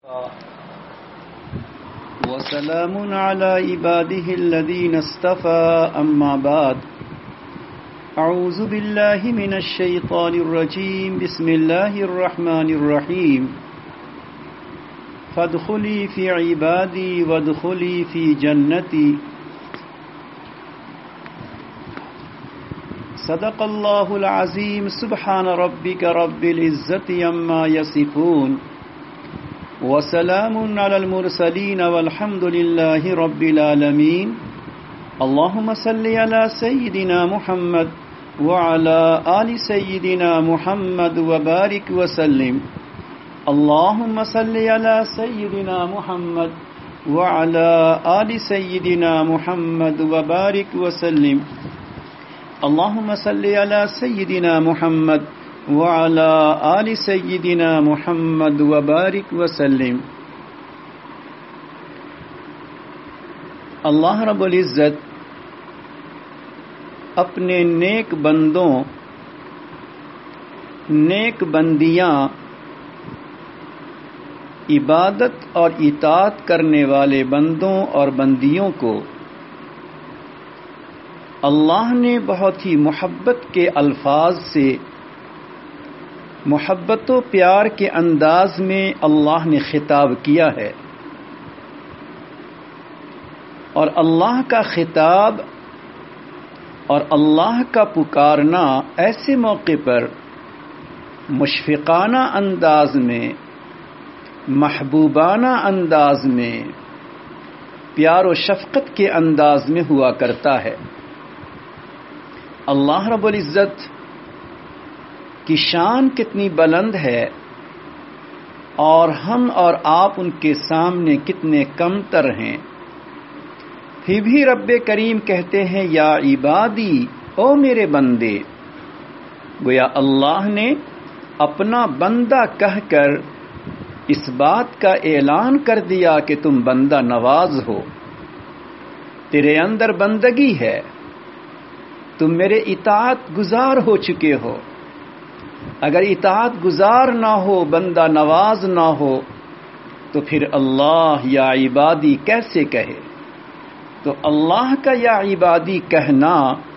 وسلام على عباده الذين اصطفى أما بعد أعوذ بالله من الشيطان الرجيم بسم الله الرحمن الرحيم فادخلي في عبادي وادخلي في جنتي صدق الله العظيم سبحان ربك رب العزة عما يصفون وسلام على المرسلين والحمد لله رب العالمين اللهم صل على سيدنا محمد وعلى آل سيدنا محمد وبارك وسلم اللهم صل على سيدنا محمد وعلى آل سيدنا محمد وبارك وسلم اللهم صل على سيدنا محمد وعلى آل سيدنا محمد وبارك وسلم۔ اللہ رب العزت اپنے نیک بندوں، نیک بندیاں، عبادت اور اطاعت کرنے والے بندوں اور بندیوں کو اللہ نے بہت ہی محبت کے الفاظ سے، محبت و پیار کے انداز میں اللہ نے خطاب کیا ہے، اور اللہ کا خطاب اور اللہ کا پکارنا ایسے موقع پر مشفقانہ انداز میں، محبوبانہ انداز میں، پیار و شفقت کے انداز میں ہوا کرتا ہے۔ اللہ رب العزت کی شان کتنی بلند ہے، اور ہم اور آپ ان کے سامنے کتنے کم تر ہیں، پھر بھی رب کریم کہتے ہیں یا عبادی، او میرے بندے۔ گویا اللہ نے اپنا بندہ کہہ کر اس بات کا اعلان کر دیا کہ تم بندہ نواز ہو، تیرے اندر بندگی ہے، تم میرے اطاعت گزار ہو چکے ہو۔ اگر اطاعت گزار نہ ہو، بندہ نواز نہ ہو، تو پھر اللہ یا عبادی کیسے کہے؟ تو اللہ کا یا عبادی کہنا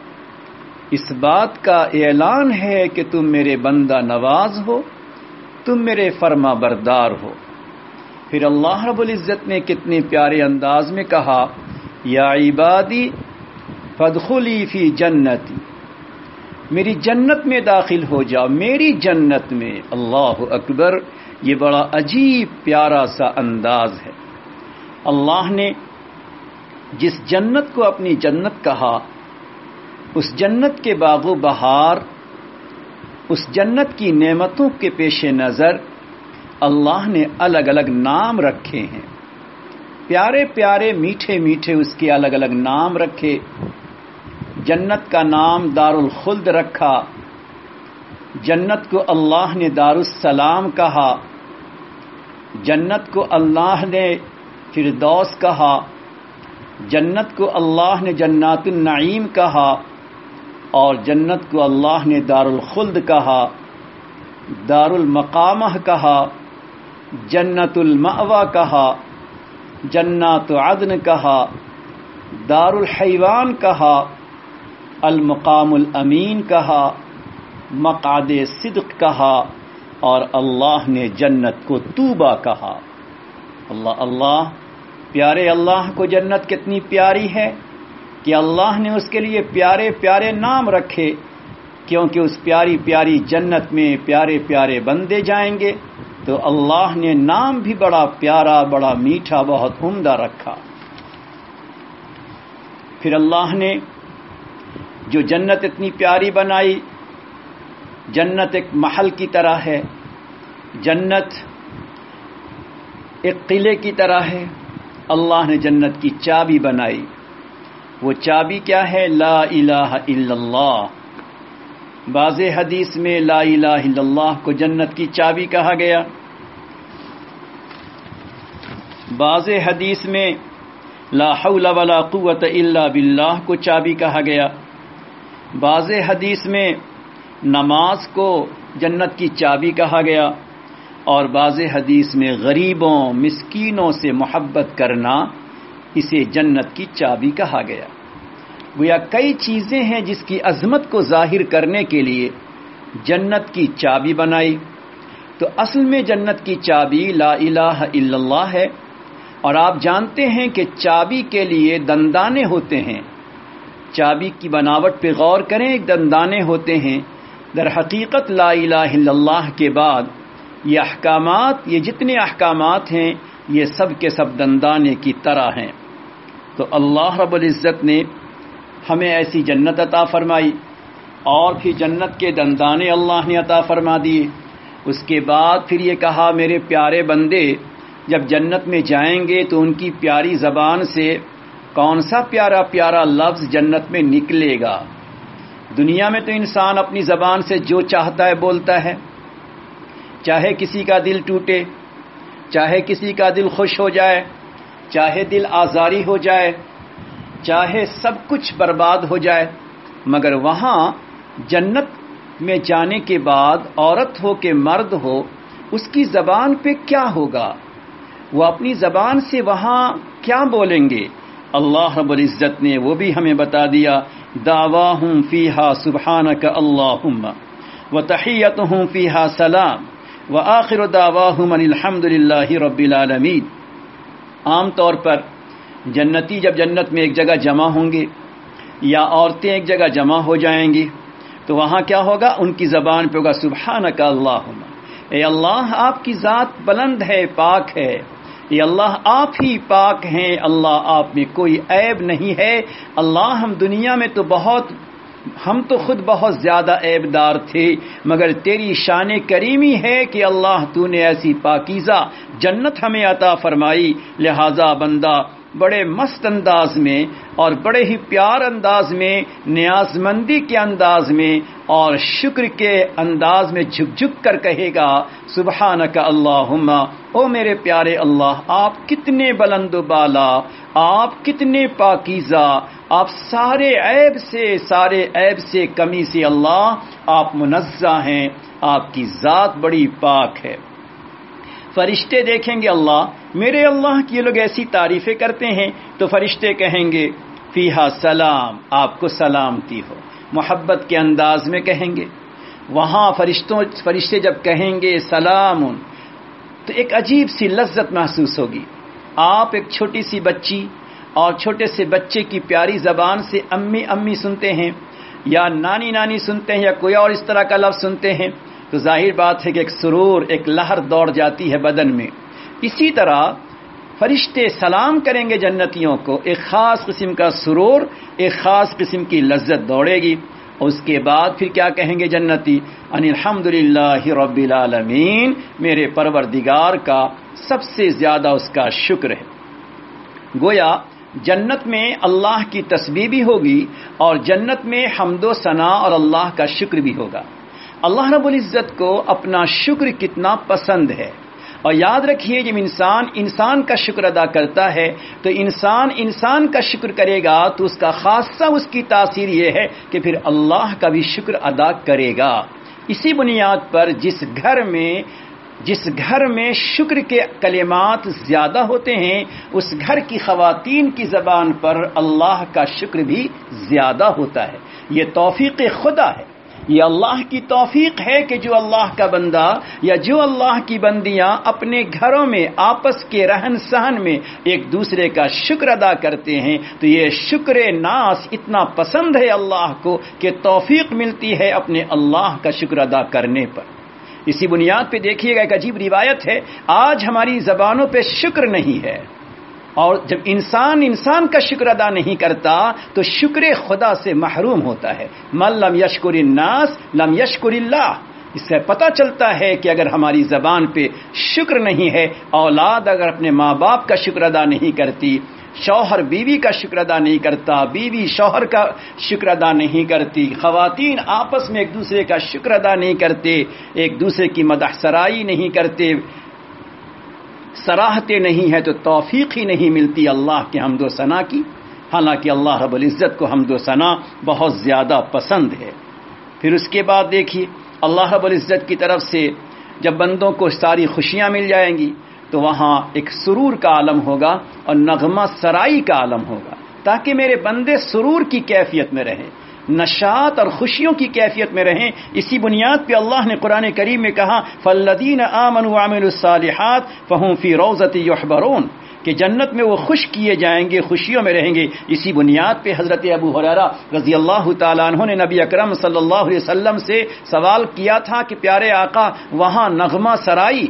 اس بات کا اعلان ہے کہ تم میرے بندہ نواز ہو، تم میرے فرما بردار ہو۔ پھر اللہ رب العزت نے کتنے پیارے انداز میں کہا یا عبادی فادخلی فی جنتی، میری جنت میں داخل ہو جاؤ، میری جنت میں۔ اللہ اکبر، یہ بڑا عجیب پیارا سا انداز ہے۔ اللہ نے جس جنت کو اپنی جنت کہا، اس جنت کے باغ و بہار، اس جنت کی نعمتوں کے پیش نظر اللہ نے الگ الگ نام رکھے ہیں، پیارے پیارے میٹھے میٹھے اس کے الگ الگ نام رکھے۔ جنت کا نام دار الخلد رکھا، جنت کو اللہ نے دار السلام کہا، جنت کو اللہ نے فردوس کہا، جنت کو اللہ نے جنات النعیم کہا، اور جنت کو اللہ نے دار الخلد کہا، دار المقامہ کہا، جنت المأوى کہا، جنات عدن کہا، دار الحیوان کہا، المقام الامین کہا، مقعد صدق کہا، اور اللہ نے جنت کو طوبیٰ کہا۔ اللہ اللہ، پیارے اللہ کو جنت کتنی پیاری ہے کہ اللہ نے اس کے لیے پیارے پیارے نام رکھے، کیونکہ اس پیاری پیاری جنت میں پیارے پیارے بندے جائیں گے، تو اللہ نے نام بھی بڑا پیارا، بڑا میٹھا، بہت عمدہ رکھا۔ پھر اللہ نے جو جنت اتنی پیاری بنائی، جنت ایک محل کی طرح ہے، جنت ایک قلعے کی طرح ہے۔ اللہ نے جنت کی چابی بنائی، وہ چابی کیا ہے؟ لا الہ الا اللہ۔ بعض حدیث میں لا الہ الا اللہ کو جنت کی چابی کہا گیا، بعض حدیث میں لا حول ولا قوت الا باللہ کو چابی کہا گیا، بعض حدیث میں نماز کو جنت کی چابی کہا گیا، اور بعض حدیث میں غریبوں مسکینوں سے محبت کرنا اسے جنت کی چابی کہا گیا۔ گویا کئی چیزیں ہیں جس کی عظمت کو ظاہر کرنے کے لیے جنت کی چابی بنائی۔ تو اصل میں جنت کی چابی لا الہ الا اللہ ہے، اور آپ جانتے ہیں کہ چابی کے لیے دندانے ہوتے ہیں۔ چابی کی بناوٹ پہ غور کریں، ایک دندانے ہوتے ہیں۔ در حقیقت لا الہ الا اللہ کے بعد یہ احکامات، یہ جتنے احکامات ہیں، یہ سب کے سب دندانے کی طرح ہیں۔ تو اللہ رب العزت نے ہمیں ایسی جنت عطا فرمائی، اور پھر جنت کے دندانے اللہ نے عطا فرما دیے۔ اس کے بعد پھر یہ کہا میرے پیارے بندے جب جنت میں جائیں گے تو ان کی پیاری زبان سے کون سا پیارا پیارا لفظ جنت میں نکلے گا۔ دنیا میں تو انسان اپنی زبان سے جو چاہتا ہے بولتا ہے، چاہے کسی کا دل ٹوٹے، چاہے کسی کا دل خوش ہو جائے، چاہے دل آزاری ہو جائے، چاہے سب کچھ برباد ہو جائے، مگر وہاں جنت میں جانے کے بعد عورت ہو کہ مرد ہو، اس کی زبان پہ کیا ہوگا، وہ اپنی زبان سے وہاں کیا بولیں گے۔ اللہ رب العزت نے وہ بھی ہمیں بتا دیا، دعواہم فیہا سبحانک اللہم وتحیتہم فیہا سلام وآخر دعواہم ان الحمد للہ رب العالمین۔ عام طور پر جنتی جب جنت میں ایک جگہ جمع ہوں گے یا عورتیں ایک جگہ جمع ہو جائیں گی تو وہاں کیا ہوگا، ان کی زبان پہ ہوگا سبحانک اللہم، اے اللہ آپ کی ذات بلند ہے، پاک ہے، اے اللہ آپ ہی پاک ہیں، اللہ آپ میں کوئی عیب نہیں ہے۔ اللہ ہم تو خود بہت زیادہ عیب دار تھے، مگر تیری شان کریمی ہے کہ اللہ تو نے ایسی پاکیزہ جنت ہمیں عطا فرمائی، لہذا بندہ بڑے مست انداز میں اور بڑے ہی پیار انداز میں، نیاز مندی کے انداز میں اور شکر کے انداز میں جھک جھک کر کہے گا سبحانک اللہم، او میرے پیارے اللہ آپ کتنے بلند و بالا، آپ کتنے پاکیزہ، آپ سارے عیب سے کمی سے اللہ آپ منزہ ہیں، آپ کی ذات بڑی پاک ہے۔ فرشتے دیکھیں گے اللہ، میرے اللہ کی یہ لوگ ایسی تعریفیں کرتے ہیں، تو فرشتے کہیں گے فیہا سلام، آپ کو سلامتی ہو، محبت کے انداز میں کہیں گے۔ وہاں فرشتے جب کہیں گے سلام، تو ایک عجیب سی لذت محسوس ہوگی۔ آپ ایک چھوٹی سی بچی اور چھوٹے سے بچے کی پیاری زبان سے امی امی سنتے ہیں یا نانی نانی سنتے ہیں یا کوئی اور اس طرح کا لفظ سنتے ہیں تو ظاہر بات ہے کہ ایک سرور، ایک لہر دوڑ جاتی ہے بدن میں۔ اسی طرح فرشتے سلام کریں گے جنتیوں کو، ایک خاص قسم کا سرور، ایک خاص قسم کی لذت دوڑے گی، اور اس کے بعد پھر کیا کہیں گے جنتی، ان الحمد للہ رب العالمین، میرے پروردگار کا سب سے زیادہ اس کا شکر ہے۔ گویا جنت میں اللہ کی تسبیح بھی ہوگی اور جنت میں حمد و ثنا اور اللہ کا شکر بھی ہوگا۔ اللہ رب العزت کو اپنا شکر کتنا پسند ہے، اور یاد رکھیے جب انسان کا شکر ادا کرتا ہے تو انسان کا شکر کرے گا تو اس کا خاصہ اس کی تاثیر یہ ہے کہ پھر اللہ کا بھی شکر ادا کرے گا۔ اسی بنیاد پر جس گھر میں شکر کے کلمات زیادہ ہوتے ہیں اس گھر کی خواتین کی زبان پر اللہ کا شکر بھی زیادہ ہوتا ہے۔ یہ توفیق خدا ہے، یہ اللہ کی توفیق ہے کہ جو اللہ کا بندہ یا جو اللہ کی بندیاں اپنے گھروں میں آپس کے رہن سہن میں ایک دوسرے کا شکر ادا کرتے ہیں تو یہ شکر ناس اتنا پسند ہے اللہ کو کہ توفیق ملتی ہے اپنے اللہ کا شکر ادا کرنے پر۔ اسی بنیاد پہ دیکھیے گا ایک عجیب روایت ہے، آج ہماری زبانوں پہ شکر نہیں ہے، اور جب انسان کا شکر ادا نہیں کرتا تو شکر خدا سے محروم ہوتا ہے۔ من لم یشکر الناس لم یشکر اللہ، اس سے پتہ چلتا ہے کہ اگر ہماری زبان پہ شکر نہیں ہے، اولاد اگر اپنے ماں باپ کا شکر ادا نہیں کرتی، شوہر بیوی کا شکر ادا نہیں کرتا، بیوی شوہر کا شکر ادا نہیں کرتی، خواتین آپس میں ایک دوسرے کا شکر ادا نہیں کرتے، ایک دوسرے کی مدح سرائی نہیں کرتے، سراہتے نہیں ہے، تو توفیق ہی نہیں ملتی اللہ کے حمد و ثنا کی، حالانکہ اللہ رب العزت کو حمد و ثنا بہت زیادہ پسند ہے۔ پھر اس کے بعد دیکھیے اللہ رب العزت کی طرف سے جب بندوں کو ساری خوشیاں مل جائیں گی تو وہاں ایک سرور کا عالم ہوگا اور نغمہ سرائی کا عالم ہوگا، تاکہ میرے بندے سرور کی کیفیت میں رہیں، نشاط اور خوشیوں کی کیفیت میں رہیں۔ اسی بنیاد پہ اللہ نے قرآن کریم میں کہا فالذین آمنوا وعملوا الصالحات فہم فی روضۃ یحبرون، کہ جنت میں وہ خوش کیے جائیں گے، خوشیوں میں رہیں گے۔ اسی بنیاد پہ حضرت ابو ہریرہ رضی اللہ تعالیٰ عنہ نے نبی اکرم صلی اللہ علیہ وسلم سے سوال کیا تھا کہ پیارے آقا، وہاں نغمہ سرائی،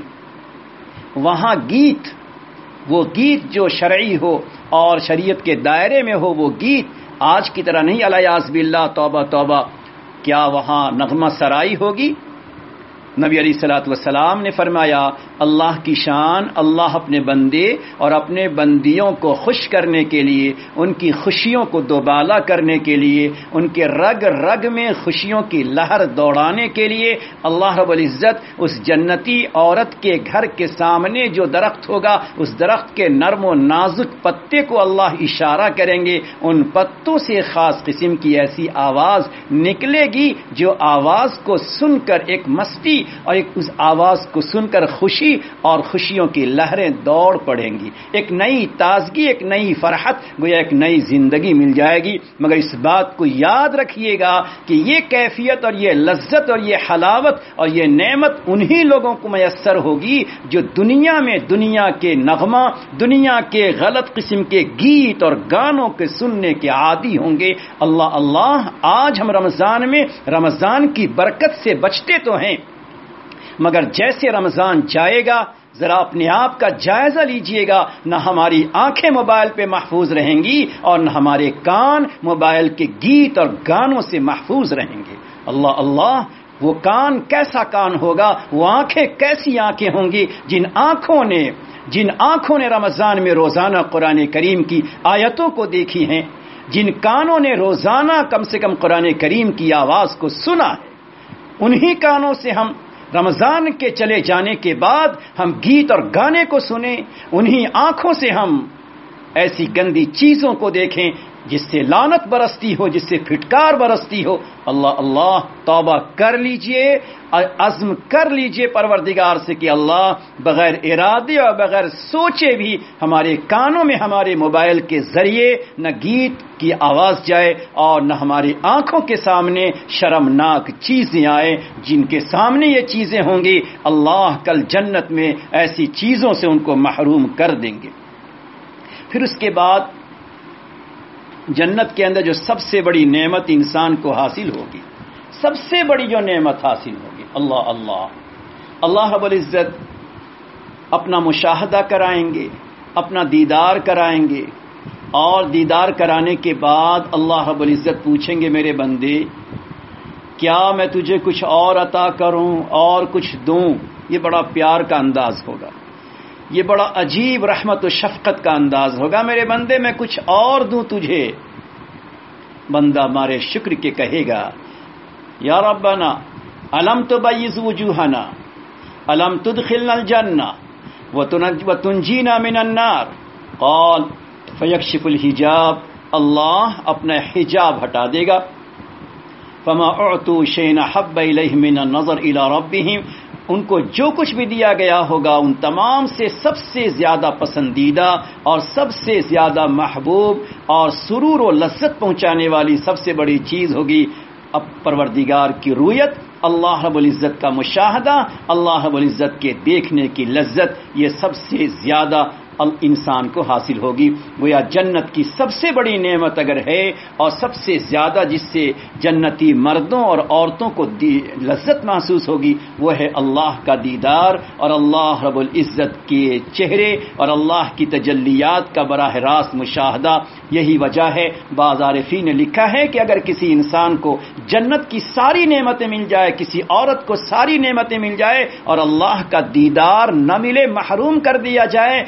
وہاں گیت، وہ گیت جو شرعی ہو اور شریعت کے دائرے میں ہو، وہ گیت آج کی طرح نہیں، الیاذ باللہ، توبہ توبہ، کیا وہاں نغمہ سرائی ہوگی؟ نبی علیہ الصلوۃ والسلام نے فرمایا اللہ کی شان، اللہ اپنے بندے اور اپنے بندیوں کو خوش کرنے کے لیے، ان کی خوشیوں کو دوبالا کرنے کے لیے، ان کے رگ رگ میں خوشیوں کی لہر دوڑانے کے لیے اللہ رب العزت اس جنتی عورت کے گھر کے سامنے جو درخت ہوگا، اس درخت کے نرم و نازک پتے کو اللہ اشارہ کریں گے، ان پتوں سے خاص قسم کی ایسی آواز نکلے گی جو آواز کو سن کر ایک مستی اور ایک اس آواز کو سن کر خوشی اور خوشیوں کی لہریں دوڑ پڑیں گی، ایک نئی تازگی، ایک نئی فرحت، گویا ایک نئی زندگی مل جائے گی۔ مگر اس بات کو یاد رکھیے گا کہ یہ کیفیت اور یہ لذت اور یہ حلاوت اور یہ نعمت انہی لوگوں کو میسر ہوگی جو دنیا میں دنیا کے نغمہ، دنیا کے غلط قسم کے گیت اور گانوں کے سننے کے عادی ہوں گے۔ اللہ اللہ، آج ہم رمضان میں رمضان کی برکت سے بچتے تو ہیں، مگر جیسے رمضان جائے گا ذرا اپنے آپ کا جائزہ لیجئے گا، نہ ہماری آنکھیں موبائل پہ محفوظ رہیں گی اور نہ ہمارے کان موبائل کے گیت اور گانوں سے محفوظ رہیں گے۔ اللہ اللہ، وہ کان کیسا کان ہوگا، وہ آنکھیں کیسی آنکھیں ہوں گی جن آنکھوں نے رمضان میں روزانہ قرآن کریم کی آیتوں کو دیکھی ہیں، جن کانوں نے روزانہ کم سے کم قرآن کریم کی آواز کو سنا ہے، انہی کانوں سے ہم رمضان کے چلے جانے کے بعد ہم گیت اور گانے کو سنیں، انہی آنکھوں سے ہم ایسی گندی چیزوں کو دیکھیں جس سے لعنت برستی ہو، جس سے پھٹکار برستی ہو۔ اللہ اللہ، توبہ کر لیجئے، عزم کر لیجئے پروردگار سے کہ اللہ بغیر ارادے اور بغیر سوچے بھی ہمارے کانوں میں ہمارے موبائل کے ذریعے نہ گیت کی آواز جائے اور نہ ہماری آنکھوں کے سامنے شرمناک چیزیں آئیں جن کے سامنے یہ چیزیں ہوں گی اللہ کل جنت میں ایسی چیزوں سے ان کو محروم کر دیں گے۔ پھر اس کے بعد جنت کے اندر جو سب سے بڑی نعمت انسان کو حاصل ہوگی، سب سے بڑی جو نعمت حاصل ہوگی، اللہ اللہ، اللہ رب العزت اپنا مشاہدہ کرائیں گے، اپنا دیدار کرائیں گے، اور دیدار کرانے کے بعد اللہ رب العزت پوچھیں گے میرے بندے کیا میں تجھے کچھ اور عطا کروں اور کچھ دوں؟ یہ بڑا پیار کا انداز ہوگا، یہ بڑا عجیب رحمت و شفقت کا انداز ہوگا، میرے بندے میں کچھ اور دوں تجھے۔ بندہ ہمارے شکر کے کہے گا یا ربنا الم تبیض وجوہنا الم تدخلنا الجنہ وتنجینا من النار قال فیکشف الحجاب، اللہ اپنا حجاب ہٹا دے گا، فما اعطوا شیئا احب الیہم من النظر الی ربہم، ان کو جو کچھ بھی دیا گیا ہوگا ان تمام سے سب سے زیادہ پسندیدہ اور سب سے زیادہ محبوب اور سرور و لذت پہنچانے والی سب سے بڑی چیز ہوگی اب پروردگار کی رویت، اللہ رب العزت کا مشاہدہ، اللہ رب العزت کے دیکھنے کی لذت، یہ سب سے زیادہ انسان کو حاصل ہوگی۔ گویا جنت کی سب سے بڑی نعمت اگر ہے اور سب سے زیادہ جس سے جنتی مردوں اور عورتوں کو لذت محسوس ہوگی وہ ہے اللہ کا دیدار اور اللہ رب العزت کے چہرے اور اللہ کی تجلیات کا براہ راست مشاہدہ۔ یہی وجہ ہے بعض عارفین نے لکھا ہے کہ اگر کسی انسان کو جنت کی ساری نعمتیں مل جائے، کسی عورت کو ساری نعمتیں مل جائے اور اللہ کا دیدار نہ ملے، محروم کر دیا جائے، تو اس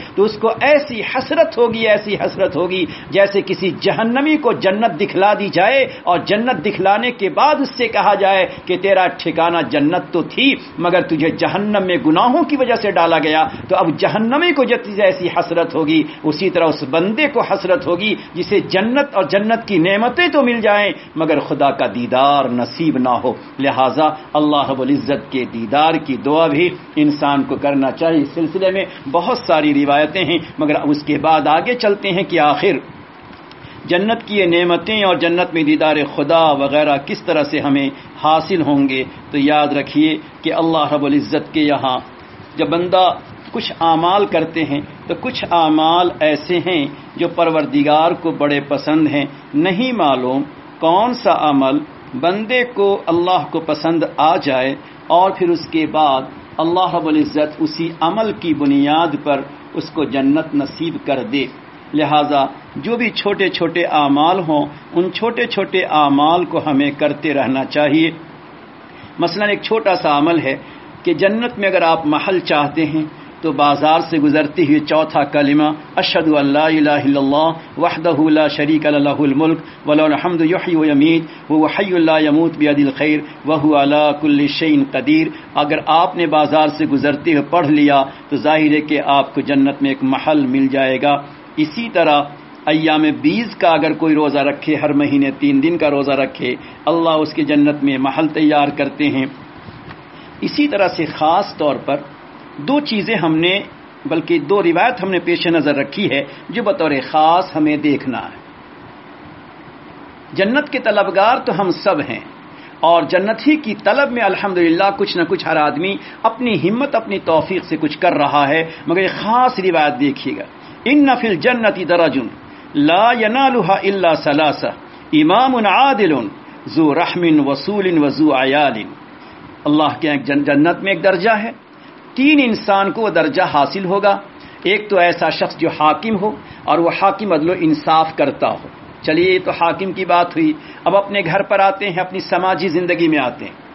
کو ایسی حسرت ہوگی جیسے کسی جہنمی کو جنت دکھلا دی جائے اور جنت دکھلانے کے بعد اس سے کہا جائے کہ تیرا ٹھکانہ جنت تو تھی مگر تجھے جہنم میں گناہوں کی وجہ سے ڈالا گیا. تو اب جہنمی کو جیسی حسرت ہوگی اسی طرح اس بندے کو حسرت ہوگی جسے جنت اور جنت کی نعمتیں تو مل جائیں مگر خدا کا دیدار نصیب نہ ہو. لہذا اللہ رب العزت کے دیدار کی دعا بھی انسان کو کرنا چاہیے. اس سلسلے میں بہت ساری روایتیں ہیں مگر اب اس کے بعد آگے چلتے ہیں کہ آخر جنت کی یہ نعمتیں اور جنت میں دیدار خدا وغیرہ کس طرح سے ہمیں حاصل ہوں گے. تو یاد رکھیے کہ اللہ رب العزت کے یہاں جب بندہ کچھ اعمال کرتے ہیں تو کچھ اعمال ایسے ہیں جو پروردگار کو بڑے پسند ہیں. نہیں معلوم کون سا عمل بندے کو اللہ کو پسند آ جائے اور پھر اس کے بعد اللہ رب العزت اسی عمل کی بنیاد پر اس کو جنت نصیب کر دے. لہذا جو بھی چھوٹے چھوٹے اعمال ہوں ان چھوٹے چھوٹے اعمال کو ہمیں کرتے رہنا چاہیے. مثلا ایک چھوٹا سا عمل ہے کہ جنت میں اگر آپ محل چاہتے ہیں تو بازار سے گزرتے ہوئے چوتھا کلمہ اشہد ان لا الہ الا اللہ وحدہ لا شریک لہ الملک وله الحمد یحیی و یمیت وهو حی لا یموت بیدہ الخیر وهو علی کل شیء قدیر، اگر آپ نے بازار سے گزرتے ہوئے پڑھ لیا تو ظاہر ہے کہ آپ کو جنت میں ایک محل مل جائے گا. اسی طرح ایام 20 کا اگر کوئی روزہ رکھے، ہر مہینے 3 دن کا روزہ رکھے، اللہ اس کے جنت میں محل تیار کرتے ہیں. اسی طرح سے خاص طور پر 2 چیزیں ہم نے بلکہ 2 روایت ہم نے پیش نظر رکھی ہے جو بطور خاص ہمیں دیکھنا ہے. جنت کے طلبگار تو ہم سب ہیں اور جنت ہی کی طلب میں الحمدللہ کچھ نہ کچھ ہر آدمی اپنی ہمت اپنی توفیق سے کچھ کر رہا ہے. مگر ایک خاص روایت دیکھیے گا، ان فی الجنت درج لا ینالها الا ثلاثہ امام عادل ذو رحم وصول وذو عیال. اللہ کے جنت میں ایک درجہ ہے، 3 انسان کو وہ درجہ حاصل ہوگا. ایک تو ایسا شخص جو حاکم ہو اور وہ حاکم عدل و انصاف کرتا ہو. چلیے یہ تو حاکم کی بات ہوئی. اب اپنے گھر پر آتے ہیں، اپنی سماجی زندگی میں آتے ہیں.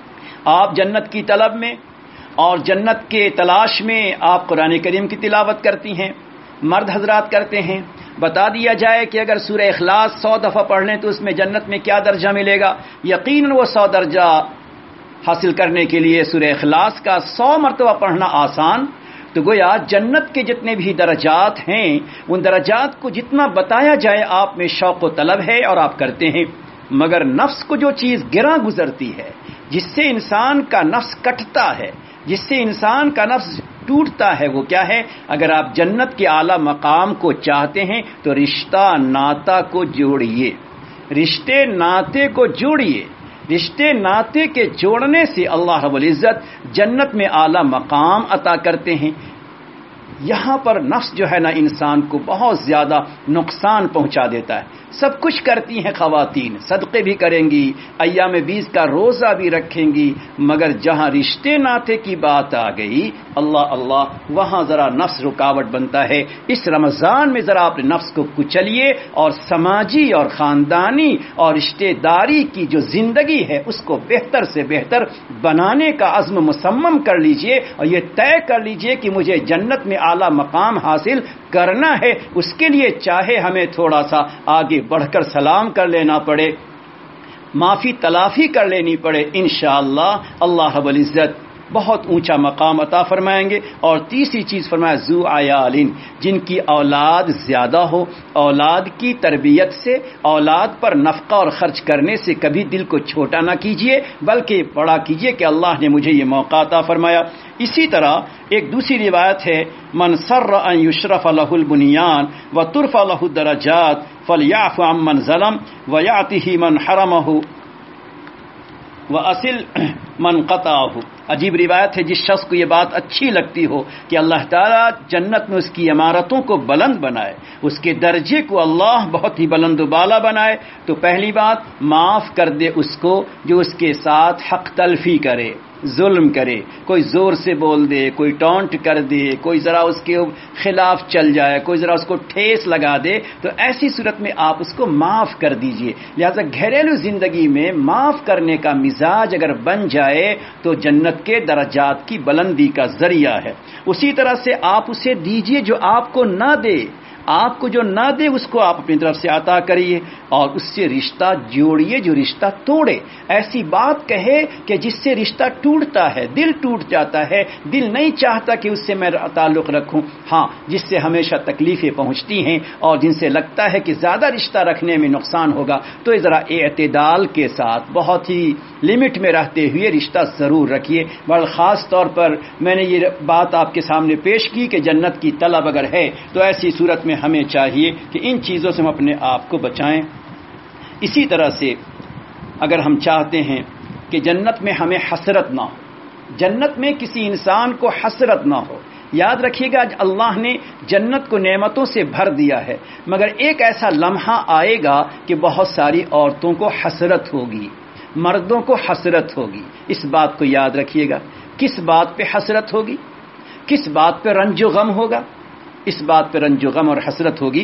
آپ جنت کی طلب میں اور جنت کے تلاش میں آپ قرآن کریم کی تلاوت کرتی ہیں، مرد حضرات کرتے ہیں. بتا دیا جائے کہ اگر سورہ اخلاص 100 دفعہ پڑھ لیں تو اس میں جنت میں کیا درجہ ملے گا. یقیناً وہ 100 درجہ حاصل کرنے کے لیے سورہ اخلاص کا 100 مرتبہ پڑھنا آسان. تو گویا جنت کے جتنے بھی درجات ہیں ان درجات کو جتنا بتایا جائے آپ میں شوق و طلب ہے اور آپ کرتے ہیں. مگر نفس کو جو چیز گراں گزرتی ہے، جس سے انسان کا نفس کٹتا ہے، جس سے انسان کا نفس ٹوٹتا ہے، وہ کیا ہے؟ اگر آپ جنت کے اعلیٰ مقام کو چاہتے ہیں تو رشتہ ناتا کو جوڑیے، رشتے ناتے کو جوڑیے. رشتے ناتے کے جوڑنے سے اللہ رب العزت جنت میں اعلیٰ مقام عطا کرتے ہیں. یہاں پر نفس جو ہے نا انسان کو بہت زیادہ نقصان پہنچا دیتا ہے. سب کچھ کرتی ہیں خواتین، صدقے بھی کریں گی، ایام 20 کا روزہ بھی رکھیں گی، مگر جہاں رشتے ناتے کی بات آ گئی اللہ اللہ وہاں ذرا نفس رکاوٹ بنتا ہے. اس رمضان میں ذرا اپنے نفس کو کچلیے اور سماجی اور خاندانی اور رشتے داری کی جو زندگی ہے اس کو بہتر سے بہتر بنانے کا عزم مصمم کر لیجئے اور یہ طے کر لیجئے کہ مجھے جنت میں اعلیٰ مقام حاصل کرنا ہے. اس کے لیے چاہے ہمیں تھوڑا سا آگے بڑھ کر سلام کر لینا پڑے، معافی تلافی کر لینی پڑے، انشاءاللہ اللہ رب العزت بہت اونچا مقام عطا فرمائیں گے. اور تیسری چیز فرمایا ذو عیال، جن کی اولاد زیادہ ہو. اولاد کی تربیت سے، اولاد پر نفقہ اور خرچ کرنے سے کبھی دل کو چھوٹا نہ کیجیے بلکہ بڑا کیجیے کہ اللہ نے مجھے یہ موقع عطا فرمایا. اسی طرح ایک دوسری روایت ہے، من سر ان یشرف له البنیان وترفع له الدرجات فلیعف عمن ظلم ویعطه من حرمه وَأَصِلْ مَنْ قَطَعَهُ. عجیب روایت ہے، جس شخص کو یہ بات اچھی لگتی ہو کہ اللہ تعالیٰ جنت میں اس کی عمارتوں کو بلند بنائے، اس کے درجے کو اللہ بہت ہی بلند و بالا بنائے، تو پہلی بات معاف کر دے اس کو جو اس کے ساتھ حق تلفی کرے، ظلم کرے، کوئی زور سے بول دے، کوئی ٹونٹ کر دے، کوئی ذرا اس کے خلاف چل جائے، کوئی ذرا اس کو ٹھیس لگا دے، تو ایسی صورت میں آپ اس کو معاف کر دیجئے۔ لہذا گھریلو زندگی میں معاف کرنے کا مزاج اگر بن جائے تو جنت کے درجات کی بلندی کا ذریعہ ہے۔ اسی طرح سے آپ اسے دیجئے جو آپ کو نہ دے، آپ کو جو نہ دے اس کو آپ اپنی طرف سے عطا کریے، اور اس سے رشتہ جوڑیے جو رشتہ توڑے، ایسی بات کہے کہ جس سے رشتہ ٹوٹتا ہے، دل ٹوٹ جاتا ہے، دل نہیں چاہتا کہ اس سے میں تعلق رکھوں، ہاں جس سے ہمیشہ تکلیفیں پہنچتی ہیں اور جن سے لگتا ہے کہ زیادہ رشتہ رکھنے میں نقصان ہوگا، تو ذرا اعتدال کے ساتھ بہت ہی لمٹ میں رہتے ہوئے رشتہ ضرور رکھیے۔ بڑا خاص طور پر میں نے یہ بات آپ کے سامنے پیش کی کہ جنت کی طلب اگر ہے تو ایسی صورت میں ہمیں چاہیے کہ ان چیزوں سے ہم اپنے آپ کو بچائیں۔ اسی طرح سے اگر ہم چاہتے ہیں کہ جنت میں ہمیں حسرت نہ ہو، جنت میں کسی انسان کو حسرت نہ ہو، یاد رکھیے گا اللہ نے جنت کو نعمتوں سے بھر دیا ہے، مگر ایک ایسا لمحہ آئے گا کہ بہت ساری عورتوں کو حسرت ہوگی، مردوں کو حسرت ہوگی۔ اس بات کو یاد رکھیے گا۔ کس بات پہ حسرت ہوگی؟ کس بات پہ رنج و غم ہوگا؟ اس بات پہ رنج و غم اور حسرت ہوگی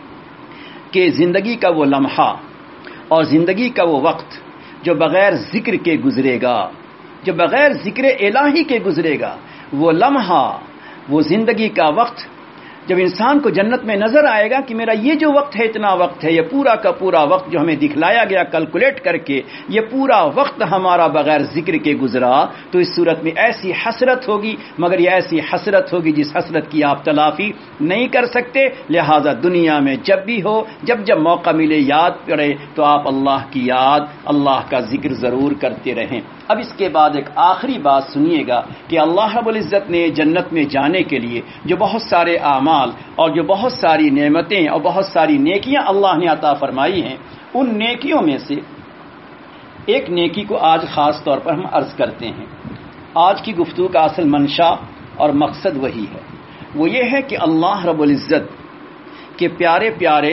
کہ زندگی کا وہ لمحہ اور زندگی کا وہ وقت جو بغیر ذکر کے گزرے گا، جو بغیر ذکر الہی کے گزرے گا، وہ لمحہ، وہ زندگی کا وقت جب انسان کو جنت میں نظر آئے گا کہ میرا یہ جو وقت ہے، اتنا وقت ہے، یہ پورا کا پورا وقت جو ہمیں دکھلایا گیا کیلکولیٹ کر کے، یہ پورا وقت ہمارا بغیر ذکر کے گزرا، تو اس صورت میں ایسی حسرت ہوگی، مگر یہ ایسی حسرت ہوگی جس حسرت کی آپ تلافی نہیں کر سکتے۔ لہذا دنیا میں جب بھی ہو، جب موقع ملے، یاد پڑے تو آپ اللہ کی یاد، اللہ کا ذکر ضرور کرتے رہیں۔ اب اس کے بعد ایک آخری بات سنیے گا کہ اللہ رب العزت نے جنت میں جانے کے لیے جو بہت سارے اعمال اور جو بہت ساری نعمتیں اور بہت ساری نیکیاں اللہ نے عطا فرمائی ہیں، ان نیکیوں میں سے ایک نیکی کو آج خاص طور پر ہم عرض کرتے ہیں۔ آج کی گفتگو کا اصل منشا اور مقصد وہی ہے، وہ یہ ہے کہ اللہ رب العزت کے پیارے پیارے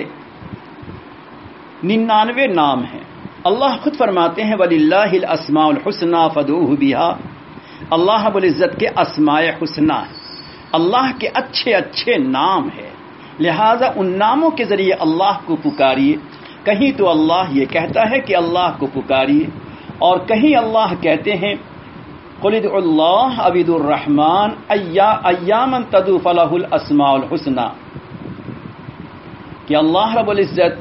99 نام ہیں۔ اللہ خود فرماتے ہیں وَلِلَّهِ الْأَسْمَاءُ الْحُسْنَى فَادْعُوهُ بِهَا۔ اللہ رب العزت کے اسماء حسنہ ہیں، اللہ کے اچھے اچھے نام ہیں، لہذا ان ناموں کے ذریعے اللہ کو پکاریے۔ کہیں تو اللہ یہ کہتا ہے کہ اللہ کو پکاریے، اور کہیں اللہ کہتے ہیں قُلِ ادْعُوا اللَّهَ أَوِ ادْعُوا الرَّحْمَٰنَ أَيَّامًا تَدْعُوا فَلَهُ الْأَسْمَاءُ الْحُسْنَى، کہ اللہ رب العزت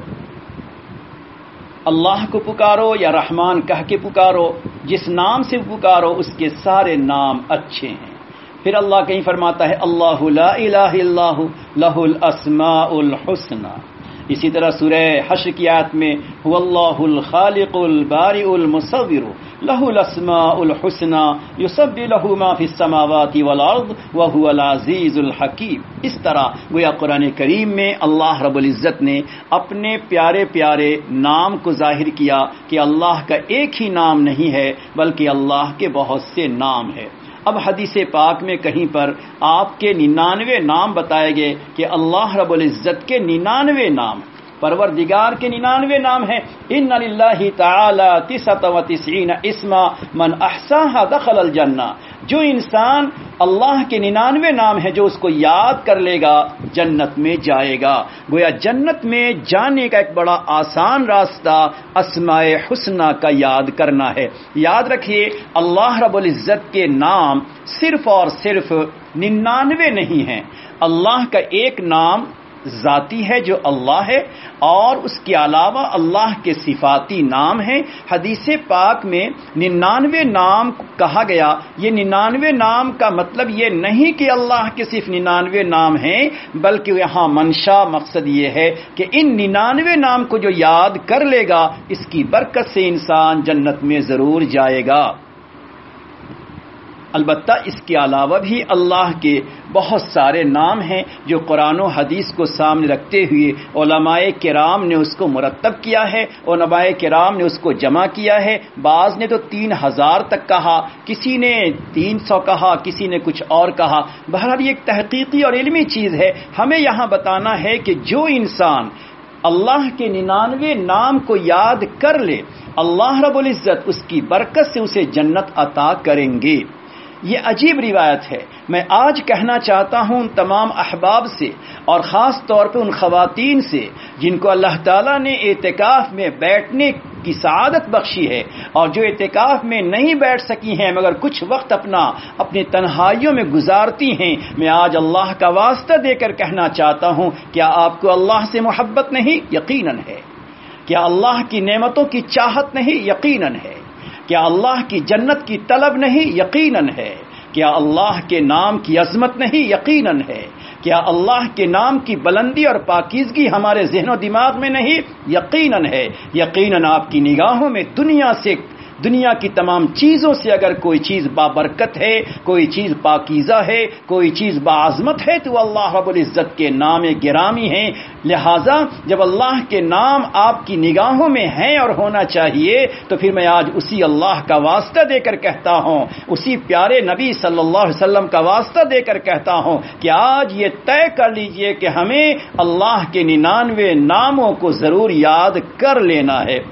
اللہ کو پکارو یا رحمان کہہ کے پکارو، جس نام سے پکارو اس کے سارے نام اچھے ہیں۔ پھر اللہ کہیں فرماتا ہے اللہ لا الہ الا ہو لہ الاسماء الحسنى۔ اسی طرح سورہ حشر کی آیت میں هو اللہ الخالق البارئ المصور لہ الاسماء الحسنى یسبح لہ ما فی السماوات والارض وهو العزیز الحکیم۔ اس طرح گویا قرآن کریم میں اللہ رب العزت نے اپنے پیارے پیارے نام کو ظاہر کیا کہ اللہ کا ایک ہی نام نہیں ہے بلکہ اللہ کے بہت سے نام ہے۔ اب حدیث پاک میں کہیں پر آپ کے 99 نام بتائے گئے کہ اللہ رب العزت کے 99 نام، پروردگار کے 99 نام ہیں۔ ان للہ تعالی 99 اسما من احصاها دخل الجنہ۔ جو انسان اللہ کے 99 نام ہیں جو اس کو یاد کر لے گا جنت میں جائے گا۔ گویا جنت میں جانے کا ایک بڑا آسان راستہ اسماء حسنہ کا یاد کرنا ہے۔ یاد رکھیے اللہ رب العزت کے نام صرف اور صرف 99 نہیں ہیں، اللہ کا ایک نام ذاتی ہے جو اللہ ہے، اور اس کے علاوہ اللہ کے صفاتی نام ہیں۔ حدیث پاک میں 99 نام کہا گیا، یہ 99 نام کا مطلب یہ نہیں کہ اللہ کے صرف 99 نام ہیں، بلکہ یہاں منشا مقصد یہ ہے کہ ان 99 نام کو جو یاد کر لے گا اس کی برکت سے انسان جنت میں ضرور جائے گا۔ البتہ اس کے علاوہ بھی اللہ کے بہت سارے نام ہیں جو قرآن و حدیث کو سامنے رکھتے ہوئے علماء کرام نے اس کو مرتب کیا ہے، علماء کرام نے اس کو جمع کیا ہے۔ بعض نے تو 3000 تک کہا، کسی نے 300 کہا، کسی نے کچھ اور کہا۔ بہرحال یہ ایک تحقیقی اور علمی چیز ہے، ہمیں یہاں بتانا ہے کہ جو انسان اللہ کے 99 نام کو یاد کر لے، اللہ رب العزت اس کی برکت سے اسے جنت عطا کریں گے۔ یہ عجیب روایت ہے۔ میں آج کہنا چاہتا ہوں ان تمام احباب سے اور خاص طور پہ ان خواتین سے جن کو اللہ تعالیٰ نے اعتکاف میں بیٹھنے کی سعادت بخشی ہے اور جو اعتکاف میں نہیں بیٹھ سکی ہیں مگر کچھ وقت اپنی تنہائیوں میں گزارتی ہیں، میں آج اللہ کا واسطہ دے کر کہنا چاہتا ہوں، کیا آپ کو اللہ سے محبت نہیں؟ یقیناً ہے۔ کیا اللہ کی نعمتوں کی چاہت نہیں؟ یقیناً ہے۔ کیا اللہ کی جنت کی طلب نہیں؟ یقیناً ہے۔ کیا اللہ کے نام کی عظمت نہیں؟ یقیناً ہے۔ کیا اللہ کے نام کی بلندی اور پاکیزگی ہمارے ذہن و دماغ میں نہیں؟ یقیناً ہے۔ یقیناً آپ کی نگاہوں میں دنیا کی تمام چیزوں سے اگر کوئی چیز بابرکت ہے، کوئی چیز پاکیزہ ہے، کوئی چیز باعظمت ہے تو اللہ رب العزت کے نام گرامی ہیں۔ لہذا جب اللہ کے نام آپ کی نگاہوں میں ہیں اور ہونا چاہیے تو پھر میں آج اسی اللہ کا واسطہ دے کر کہتا ہوں، اسی پیارے نبی صلی اللہ علیہ وسلم کا واسطہ دے کر کہتا ہوں کہ آج یہ طے کر لیجئے کہ ہمیں اللہ کے 99 ناموں کو ضرور یاد کر لینا ہے۔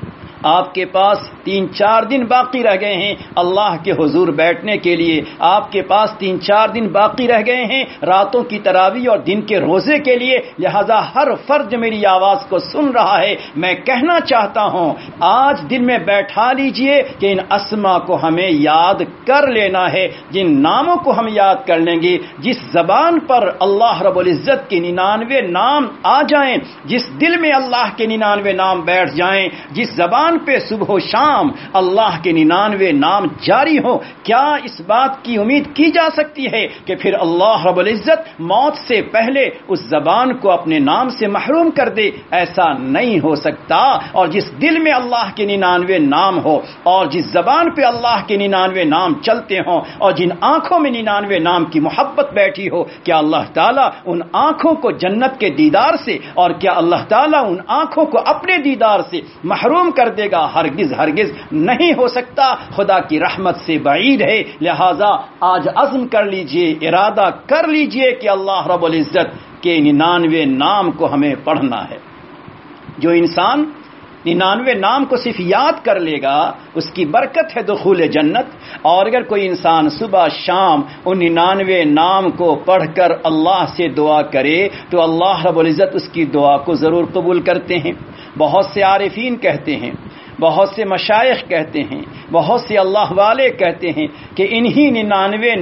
آپ کے پاس 3-4 دن باقی رہ گئے ہیں اللہ کے حضور بیٹھنے کے لیے، آپ کے پاس 3-4 دن باقی رہ گئے ہیں راتوں کی تراویح اور دن کے روزے کے لیے، لہذا ہر فرد میری آواز کو سن رہا ہے، میں کہنا چاہتا ہوں آج دل میں بیٹھا لیجئے کہ ان اسما کو ہمیں یاد کر لینا ہے۔ جن ناموں کو ہم یاد کر لیں گے، جس زبان پر اللہ رب العزت کے 99 نام آ جائیں، جس دل میں اللہ کے 99 نام بیٹھ جائیں، جس زبان پہ صبح و شام اللہ کے 99 نام جاری ہوں، کیا اس بات کی امید کی جا سکتی ہے کہ پھر اللہ رب العزت موت سے پہلے اس زبان کو اپنے نام سے محروم کر دے؟ ایسا نہیں ہو سکتا۔ اور جس دل میں اللہ کے 99 نام ہو اور جس زبان پہ اللہ کے 99 نام چلتے ہوں اور جن آنکھوں میں 99 نام کی محبت بیٹھی ہو، کیا اللہ تعالیٰ ان آنکھوں کو جنت کے دیدار سے اور کیا اللہ تعالیٰ ان آنکھوں کو اپنے دیدار سے محروم کر دے گا؟ ہرگز نہیں ہو سکتا، خدا کی رحمت سے بعید ہے۔ لہذا آج عزم کر لیجئے، ارادہ کر لیجئے کہ اللہ رب العزت کے 99 نام کو ہمیں پڑھنا ہے۔ جو انسان 99 نام کو صرف یاد کر لے گا اس کی برکت ہے دخول جنت، اور اگر کوئی انسان صبح شام ان 99 نام کو پڑھ کر اللہ سے دعا کرے تو اللہ رب العزت اس کی دعا کو ضرور قبول کرتے ہیں۔ بہت سے عارفین کہتے ہیں، بہت سے مشائخ کہتے ہیں، بہت سے اللہ والے کہتے ہیں کہ انہی 99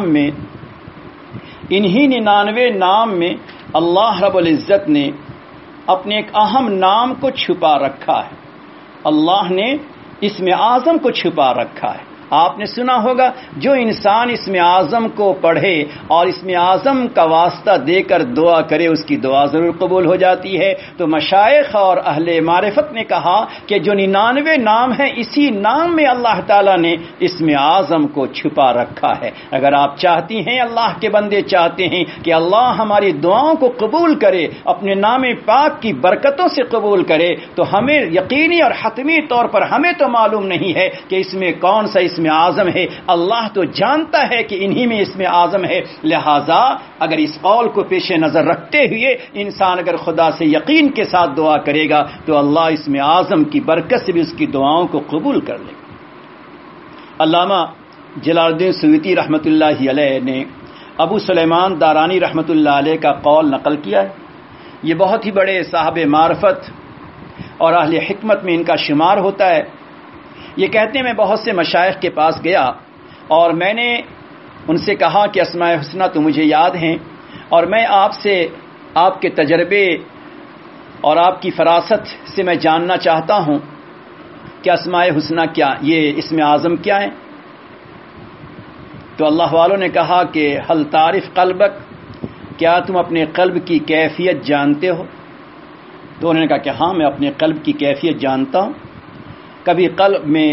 نام میں اللہ رب العزت نے اپنے ایک اہم نام کو چھپا رکھا ہے۔ اللہ نے اسم اعظم کو چھپا رکھا ہے۔ آپ نے سنا ہوگا جو انسان اسم اعظم کو پڑھے اور اسم اعظم کا واسطہ دے کر دعا کرے اس کی دعا ضرور قبول ہو جاتی ہے۔ تو مشائخ اور اہل معرفت نے کہا کہ جو 99 نام ہیں اسی نام میں اللہ تعالیٰ نے اسم اعظم کو چھپا رکھا ہے۔ اگر آپ چاہتی ہیں، اللہ کے بندے چاہتے ہیں کہ اللہ ہماری دعاؤں کو قبول کرے، اپنے نام پاک کی برکتوں سے قبول کرے، تو ہمیں یقینی اور حتمی طور پر ہمیں تو معلوم نہیں ہے کہ اس میں کون سا اسم اعظم ہے، اللہ تو جانتا ہے کہ انہی میں اسم اعظم ہے۔ لہذا اگر اس قول کو پیش نظر رکھتے ہوئے انسان اگر خدا سے یقین کے ساتھ دعا کرے گا تو اللہ اسم اعظم کی برکت سے بھی اس کی دعاؤں کو قبول کر لے گا۔ علامہ جلال الدین سیوطی رحمۃ اللہ علیہ نے ابو سلیمان دارانی رحمۃ اللہ علیہ کا قول نقل کیا ہے۔ یہ بہت ہی بڑے صاحب معرفت اور اہل حکمت میں ان کا شمار ہوتا ہے۔ یہ کہتے ہیں میں بہت سے مشائخ کے پاس گیا اور میں نے ان سے کہا کہ اسماء الحسنی تو مجھے یاد ہیں، اور میں آپ سے آپ کے تجربے اور آپ کی فراست سے میں جاننا چاہتا ہوں کہ اسماء الحسنی کیا، یہ اسم اعظم کیا ہے؟ تو اللہ والوں نے کہا کہ حل تعرف قلبک، کیا تم اپنے قلب کی کیفیت جانتے ہو؟ تو انہوں نے کہا کہ ہاں میں اپنے قلب کی کیفیت جانتا ہوں۔ کبھی قلب میں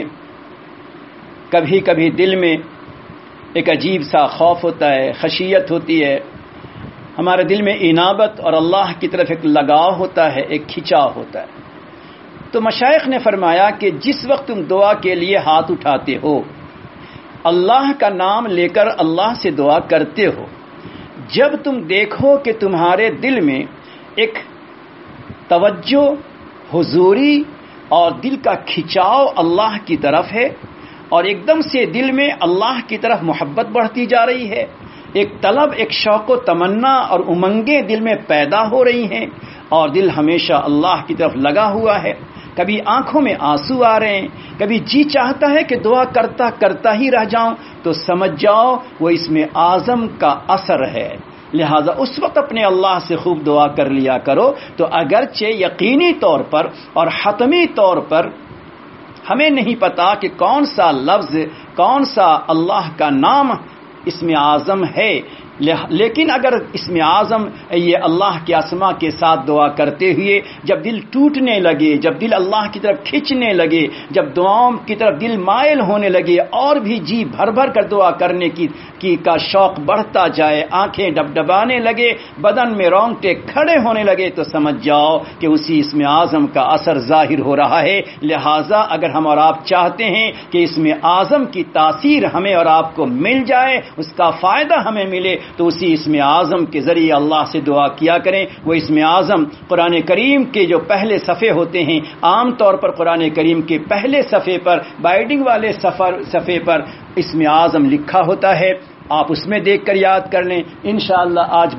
کبھی دل میں ایک عجیب سا خوف ہوتا ہے، خشیت ہوتی ہے، ہمارے دل میں انابت اور اللہ کی طرف ایک لگاؤ ہوتا ہے، ایک کھچاؤ ہوتا ہے۔ تو مشائخ نے فرمایا کہ جس وقت تم دعا کے لیے ہاتھ اٹھاتے ہو، اللہ کا نام لے کر اللہ سے دعا کرتے ہو، جب تم دیکھو کہ تمہارے دل میں ایک توجہ، حضوری اور دل کا کھچاؤ اللہ کی طرف ہے، اور ایک دم سے دل میں اللہ کی طرف محبت بڑھتی جا رہی ہے، ایک طلب، ایک شوق و تمنا اور امنگیں دل میں پیدا ہو رہی ہیں، اور دل ہمیشہ اللہ کی طرف لگا ہوا ہے۔ کبھی آنکھوں میں آنسو آ رہے ہیں، کبھی جی چاہتا ہے کہ دعا کرتا کرتا ہی رہ جاؤں، تو سمجھ جاؤ وہ اسم اعظم کا اثر ہے۔ لہذا اس وقت اپنے اللہ سے خوب دعا کر لیا کرو۔ تو اگرچہ یقینی طور پر اور حتمی طور پر ہمیں نہیں پتا کہ کون سا لفظ، کون سا اللہ کا نام اسم اعظم ہے، لیکن اگر اسم اعظم یہ اللہ کے اسما کے ساتھ دعا کرتے ہوئے جب دل ٹوٹنے لگے، جب دل اللہ کی طرف کھینچنے لگے، جب دعاؤں کی طرف دل مائل ہونے لگے، اور بھی جی بھر بھر کر دعا کرنے کی کا شوق بڑھتا جائے، آنکھیں ڈبڈبانے لگے، بدن میں رونگٹے کھڑے ہونے لگے، تو سمجھ جاؤ کہ اسی اسم اعظم کا اثر ظاہر ہو رہا ہے۔ لہٰذا اگر ہم اور آپ چاہتے ہیں کہ اسم اعظم کی تاثیر ہمیں اور آپ کو مل جائے، اس کا فائدہ ہمیں ملے، تو اسی اسم اعظم کے ذریعے اللہ سے دعا کیا کریں۔ وہ اسم اعظم قرآن کریم کے جو پہلے صفحے ہوتے ہیں، عام طور پر قرآن کریم کے پہلے صفحے پر، بائنڈنگ والے صفحے پر اسم اعظم لکھا ہوتا ہے، آپ اس میں دیکھ کر یاد کر لیں۔ انشاءاللہ آج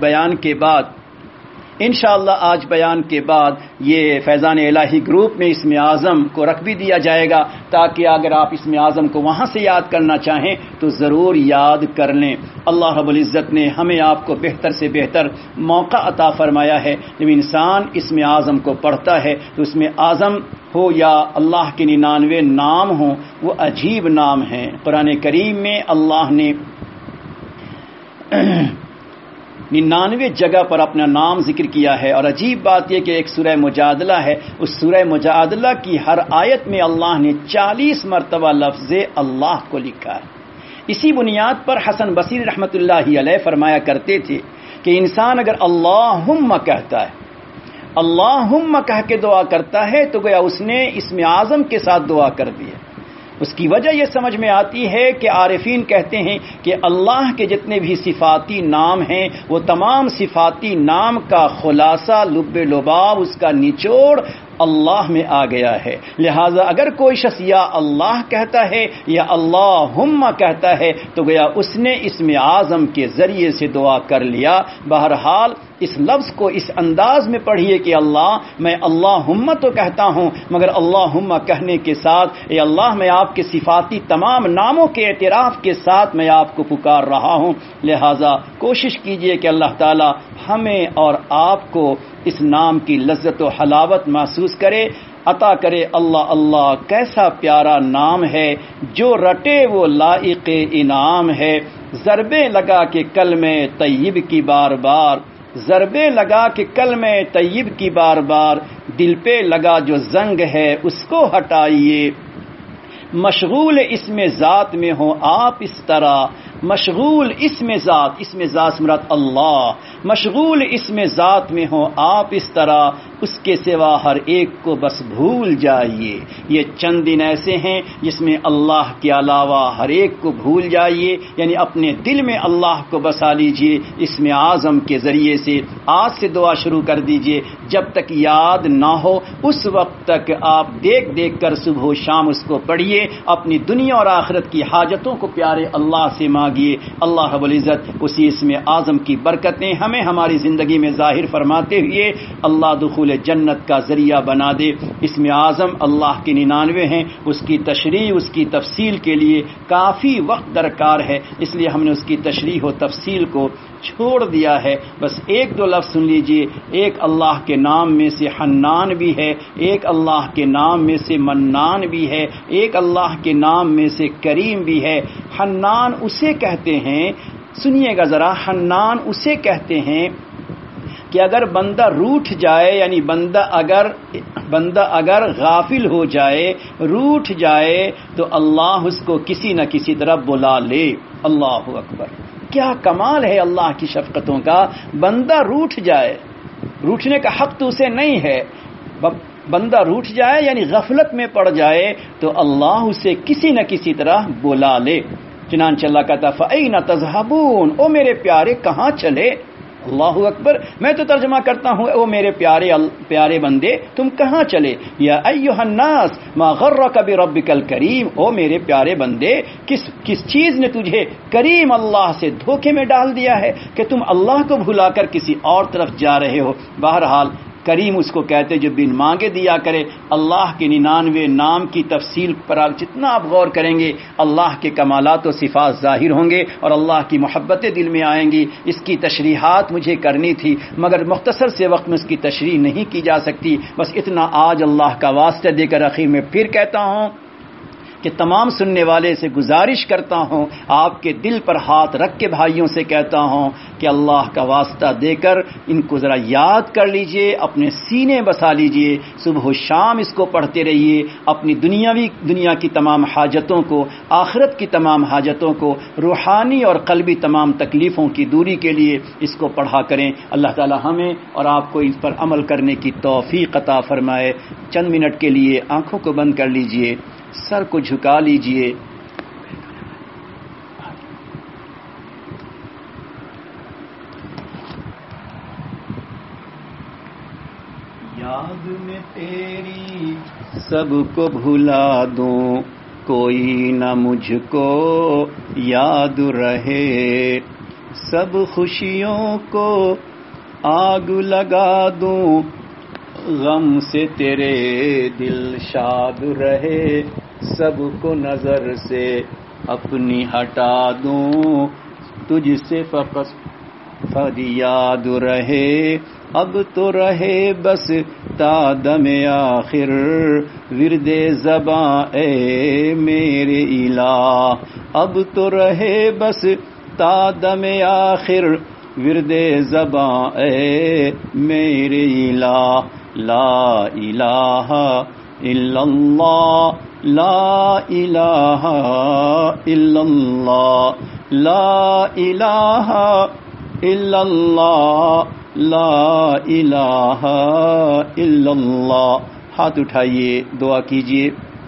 بیان کے بعد یہ فیضان الہی گروپ میں اسم اعظم کو رکھ بھی دیا جائے گا، تاکہ اگر آپ اسم اعظم کو وہاں سے یاد کرنا چاہیں تو ضرور یاد کر لیں۔ اللہ رب العزت نے ہمیں آپ کو بہتر سے بہتر موقع عطا فرمایا ہے۔ جب انسان اسم اعظم کو پڑھتا ہے تو اسم اعظم ہو یا اللہ کے 99 نام ہوں، وہ عجیب نام ہیں۔ قرآن کریم میں اللہ نے 99 جگہ پر اپنا نام ذکر کیا ہے، اور عجیب بات یہ کہ ایک سورہ مجادلہ ہے، اس سورہ مجادلہ کی ہر آیت میں اللہ نے 40 مرتبہ لفظ اللہ کو لکھا ہے۔ اسی بنیاد پر حسن بصری رحمۃ اللہ علیہ فرمایا کرتے تھے کہ انسان اگر اللہم کہتا ہے، اللہم کہہ کے دعا کرتا ہے، تو گویا اس نے اسم اعظم کے ساتھ دعا کر دی ہے۔ اس کی وجہ یہ سمجھ میں آتی ہے کہ عارفین کہتے ہیں کہ اللہ کے جتنے بھی صفاتی نام ہیں، وہ تمام صفاتی نام کا خلاصہ، لب لباب، اس کا نچوڑ اللہ میں آ گیا ہے۔ لہٰذا اگر کوئی شخص یا اللہ کہتا ہے یا اللہم کہتا ہے، تو گویا اس نے اسم اعظم کے ذریعے سے دعا کر لیا۔ بہرحال اس لفظ کو اس انداز میں پڑھیے کہ اللہ، میں اللہم تو کہتا ہوں، مگر اللہم کہنے کے ساتھ اے اللہ، میں آپ کے صفاتی تمام ناموں کے اعتراف کے ساتھ میں آپ کو پکار رہا ہوں۔ لہٰذا کوشش کیجئے کہ اللہ تعالی ہمیں اور آپ کو اس نام کی لذت و حلاوت محسوس کرے، عطا کرے۔ اللہ اللہ کیسا پیارا نام ہے، جو رٹے وہ لائق انعام ہے۔ ضربے لگا کے کلمہ طیب کی بار بار، ضربے لگا کے کلمہ طیب کی بار بار، دل پہ لگا جو زنگ ہے اس کو ہٹائیے۔ مشغول اسم ذات میں ہو آپ اس طرح، مشغول اسم ذات مراد اللہ، مشغول اسم ذات میں ہو آپ اس طرح، اس کے سوا ہر ایک کو بس بھول جائیے۔ یہ چند دن ایسے ہیں جس میں اللہ کے علاوہ ہر ایک کو بھول جائیے، یعنی اپنے دل میں اللہ کو بسا لیجئے اسم اعظم کے ذریعے سے۔ آج سے دعا شروع کر دیجئے، جب تک یاد نہ ہو اس وقت تک آپ دیکھ دیکھ کر صبح و شام اس کو پڑھیے، اپنی دنیا اور آخرت کی حاجتوں کو پیارے اللہ سے مانگیے۔ اللہ رب العزت اسی اسم اعظم کی برکتیں ہمیں ہماری زندگی میں ظاہر فرماتے ہوئے اللہ دخول جنت کا ذریعہ بنا دے۔ اسم اعظم اللہ کے 99 ہیں، اس کی تشریح، اس کی تفصیل کے لیے کافی وقت درکار ہے، اس لیے ہم نے اس کی تشریح و تفصیل کو چھوڑ دیا ہے۔ بس ایک دو لفظ سن لیجئے۔ ایک اللہ کے نام میں سے حنان بھی ہے، ایک اللہ کے نام میں سے منان بھی ہے، ایک اللہ کے نام میں سے کریم بھی ہے۔ حنان اسے کہتے ہیں، سنیے گا ذرا، حنان اسے کہتے ہیں کہ اگر بندہ روٹھ جائے، یعنی بندہ اگر غافل ہو جائے، روٹھ جائے، تو اللہ اس کو کسی نہ کسی طرح بلا لے۔ اللہ اکبر، کیا کمال ہے اللہ کی شفقتوں کا۔ بندہ روٹھ جائے، روٹھنے کا حق تو اسے نہیں ہے، بندہ روٹھ جائے یعنی غفلت میں پڑ جائے، تو اللہ اسے کسی نہ کسی طرح بلا لے۔ چنانچہ اللہ کہتا فَأَيْنَ تَذْهَبُونَ، او میرے پیارے کہاں چلے، اللہ اکبر. میں تو ترجمہ کرتا ہوں او میرے پیارے بندے تم کہاں چلے. یا ایھا الناس ما غرک بربک الکریم. او میرے پیارے بندے کس چیز نے تجھے کریم اللہ سے دھوکے میں ڈال دیا ہے کہ تم اللہ کو بھلا کر کسی اور طرف جا رہے ہو. بہرحال کریم اس کو کہتے جو بن مانگے دیا کرے. اللہ کے 99 نام کی تفصیل پر جتنا آپ غور کریں گے اللہ کے کمالات و صفات ظاہر ہوں گے اور اللہ کی محبتیں دل میں آئیں گی. اس کی تشریحات مجھے کرنی تھی مگر مختصر سے وقت میں اس کی تشریح نہیں کی جا سکتی. بس اتنا آج اللہ کا واسطہ دے کر اخیر میں پھر کہتا ہوں کہ تمام سننے والے سے گزارش کرتا ہوں, آپ کے دل پر ہاتھ رکھ کے بھائیوں سے کہتا ہوں کہ اللہ کا واسطہ دے کر ان کو ذرا یاد کر لیجئے, اپنے سینے بسا لیجئے, صبح و شام اس کو پڑھتے رہیے. اپنی دنیا کی تمام حاجتوں کو, آخرت کی تمام حاجتوں کو, روحانی اور قلبی تمام تکلیفوں کی دوری کے لیے اس کو پڑھا کریں. اللہ تعالی ہمیں اور آپ کو اس پر عمل کرنے کی توفیق عطا فرمائے. چند منٹ کے لیے آنکھوں کو بند کر لیجئے, سر کو جھکا لیجئے. یاد میں تیری سب کو بھلا دوں, کوئی نہ مجھ کو یاد رہے. سب خوشیوں کو آگ لگا دوں, غم سے تیرے دل شاد رہے. سب کو نظر سے اپنی ہٹا دوں, تجھ سے فقط یاد رہے. اب تو رہے بس تا دم آخر ورد زباں اے میرے الہ. اب تو رہے بس تا دم آخر ورد زباں اے میرے الہ. لا الہ الا اللہ, لا الہ الا اللہ, لا الہ الا اللہ, لا الہ الا اللہ. ہاتھ اٹھائیے, دعا کیجیے.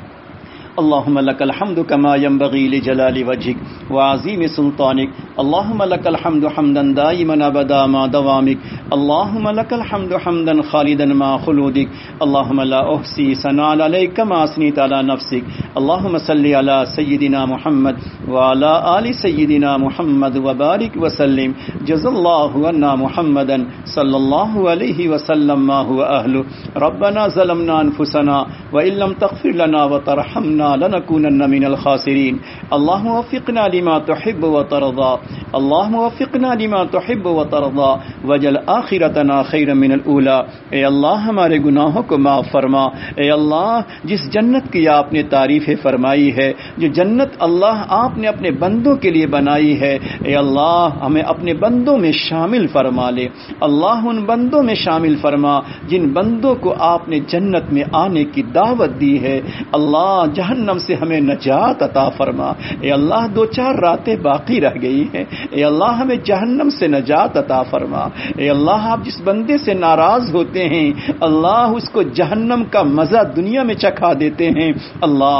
اللهم لك الحمد كما ينبغي لجلال وجهك وعظيم سلطانك. اللهم لك الحمد حمدا دائما ابدا مع دوامك. اللهم لك الحمد حمدا خالدا مع خلودك. اللهم لا احصي ثناء عليك كما اثنيت على نفسك. اللهم صل على سيدنا محمد وعلى آل سيدنا محمد وبارك وسلم. جزا الله عنا محمدا صلى الله عليه وسلم ما هو اهله. ربنا ظلمنا انفسنا وان لم تغفر لنا وترحمنا لنكونن من الخاسرين. اللهم وفقنا لما تحب وترضى. اللهم وفقنا لما تحب وترضى واجعل آخرتنا خيرا من الاولى. اے اللہ ہمارے گناہوں کو معاف فرما. اے اللہ جس جنت کی آپ نے تعریف فرمائی ہے, جو جنت اللہ آپ نے اپنے بندوں کے لیے بنائی ہے, اے اللہ ہمیں اپنے بندوں میں شامل فرما لے. اللہ ان بندوں میں شامل فرما جن بندوں کو آپ نے جنت میں آنے کی دعوت دی ہے. اللہ جہنم سے ہمیں نجات عطا فرما. اے اللہ 2-4 راتیں باقی رہ گئی ہیں, اے اللہ ہمیں جہنم سے نجات عطا فرما. اے اللہ آپ جس بندے سے ناراض ہوتے ہیں اللہ اس کو جہنم کا مزہ دنیا میں چکھا دیتے ہیں. اللہ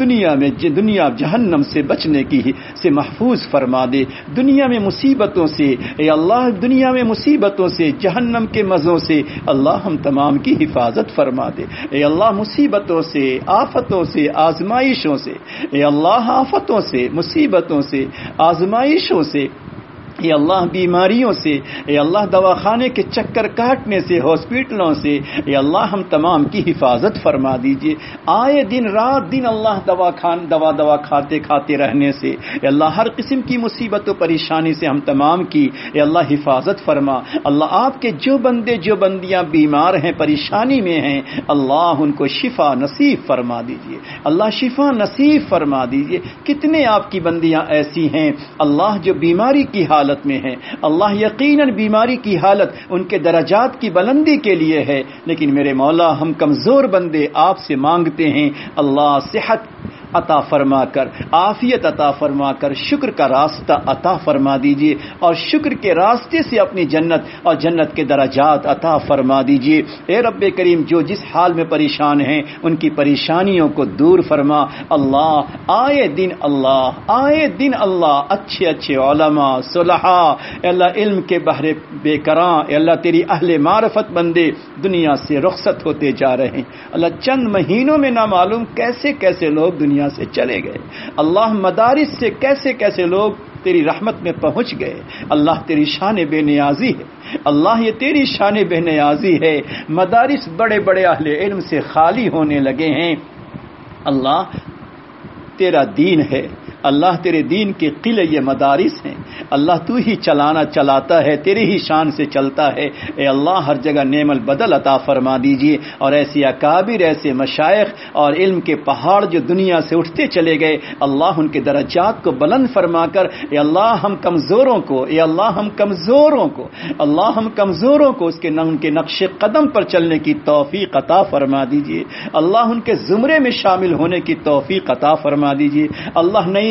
دنیا جہنم سے بچنے کی سے محفوظ فرما دے. دنیا میں مصیبتوں سے, اے اللہ دنیا میں مصیبتوں سے, جہنم کے مزوں سے اللہ ہم تمام کی حفاظت فرما دے. اے اللہ مصیبتوں سے, آفتوں سے, آزمائشوں سے, اے اللہ آفتوں سے, مصیبتوں سے, آزمائشوں سے, اے اللہ بیماریوں سے, اے اللہ دواخانے کے چکر کاٹنے سے, ہاسپٹلوں سے, اے اللہ ہم تمام کی حفاظت فرما دیجئے. آئے دن رات دن اللہ دوا کھاتے رہنے سے, اے اللہ ہر قسم کی مصیبت و پریشانی سے ہم تمام کی اے اللہ حفاظت فرما. اللہ آپ کے جو بندے جو بندیاں بیمار ہیں, پریشانی میں ہیں, اللہ ان کو شفا نصیب فرما دیجئے. اللہ شفا نصیب فرما دیجئے. کتنے آپ کی بندیاں ایسی ہیں اللہ جو بیماری کی حالت میں ہے. اللہ یقیناً بیماری کی حالت ان کے درجات کی بلندی کے لیے ہے, لیکن میرے مولا ہم کمزور بندے آپ سے مانگتے ہیں اللہ صحت عطا فرما کر، عافیت عطا فرما کر شکر کا راستہ عطا فرما دیجیے، اور شکر کے راستے سے اپنی جنت اور جنت کے درجات عطا فرما دیجیے۔ اے رب کریم، جو جس حال میں پریشان ہیں ان کی پریشانیوں کو دور فرما۔ اللہ آئے دن اللہ اچھے اچھے علماء صلحاء، اے اللہ علم کے بہرے بے کراں، اے اللہ تیری اہل معرفت بندے دنیا سے رخصت ہوتے جا رہے ہیں۔ اللہ چند مہینوں میں نہ معلوم کیسے کیسے لوگ دنیا سے چلے گئے۔ اللہ مدارس سے کیسے کیسے لوگ تیری رحمت میں پہنچ گئے۔ اللہ تیری شان بے نیازی ہے، اللہ یہ تیری شان بے نیازی ہے۔ مدارس بڑے بڑے اہل علم سے خالی ہونے لگے ہیں۔ اللہ تیرا دین ہے، اللہ تیرے دین کے قلعے یہ مدارس ہیں، اللہ تو ہی چلاتا ہے، تیری ہی شان سے چلتا ہے۔ اے اللہ ہر جگہ نعم البدل عطا فرما دیجیے، اور ایسی اکابر، ایسے مشائخ اور علم کے پہاڑ جو دنیا سے اٹھتے چلے گئے، اللہ ان کے درجات کو بلند فرما کر، اے اللہ ہم کمزوروں کو، اے اللہ ہم کمزوروں کو، اللہ ہم کمزوروں کو ان کے نقش قدم پر چلنے کی توفیق عطا فرما دیجیے۔ اللہ ان کے زمرے میں شامل ہونے کی توفیق عطا فرما دیجیے۔ اللہ نئی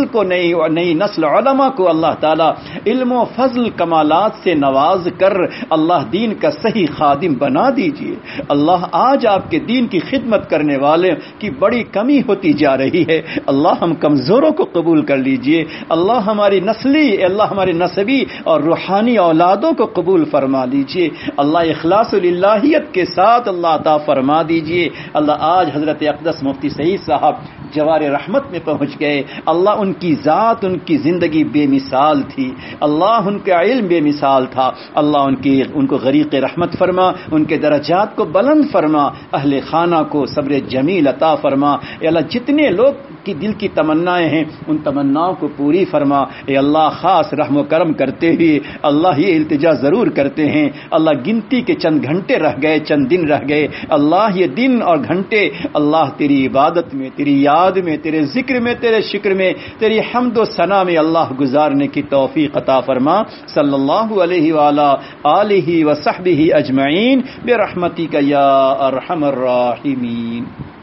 نسل علماء کو اللہ تعالی علم و فضل کمالات سے نواز کر اللہ دین کا صحیح خادم بنا دیجیے۔ اللہ آج آپ کے دین کی خدمت کرنے والے کی بڑی کمی ہوتی جا رہی ہے، اللہ ہم کمزوروں کو قبول کر لیجیے۔ اللہ ہماری نسلی، اللہ ہمارے نسبی اور روحانی اولادوں کو قبول فرما لیجیے۔ اللہ اخلاص للہیت کے ساتھ اللہ عطا فرما دیجیے۔ اللہ آج حضرت اقدس مفتی سعید صاحب جوار رحمت میں پہنچ گئے۔ اللہ ان کی ذات، ان کی زندگی بے مثال تھی، اللہ ان کا علم بے مثال تھا۔ اللہ ان کو غریق رحمت فرما، ان کے درجات کو بلند فرما، اہل خانہ کو صبر جمیل عطا فرما۔ اے اللہ جتنے لوگ کی دل کی تمنائیں ہیں ان تمناؤں کو پوری فرما۔ اے اللہ خاص رحم و کرم کرتے ہوئے اللہ یہ التجا ضرور کرتے ہیں، اللہ گنتی کے چند گھنٹے رہ گئے، چند دن رہ گئے، اللہ یہ دن اور گھنٹے اللہ تیری عبادت میں، تیری یاد میں، تیرے ذکر میں، تیرے شکر میں، تیری حمد و ثنا میں اللہ گزارنے کی توفیق عطا فرما۔ صلی اللہ علیہ وآلہ آلہ وصحبہ اجمعین برحمتک یا ارحم الراحمین۔